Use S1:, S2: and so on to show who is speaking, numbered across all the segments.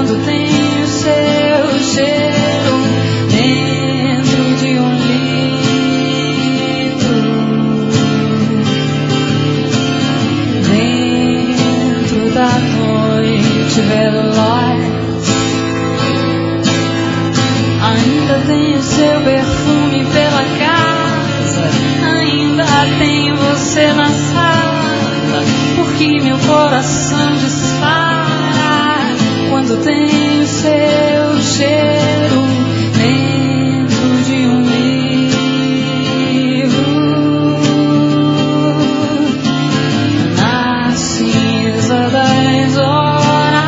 S1: quando tem o seu cheiro dentro de um livro, dentro da noite veloz. Ainda tem o seu perfume pela casa, ainda tem você na sala, porque meu coração dispara quando tem o seu cheiro dentro de um livro, na cinza das horas.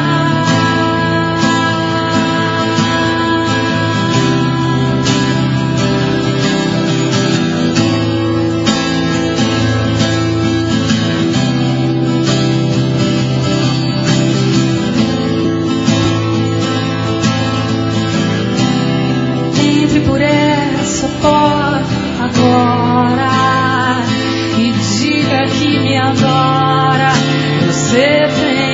S1: Entre por essa porta agora e diga que me adora. Você tem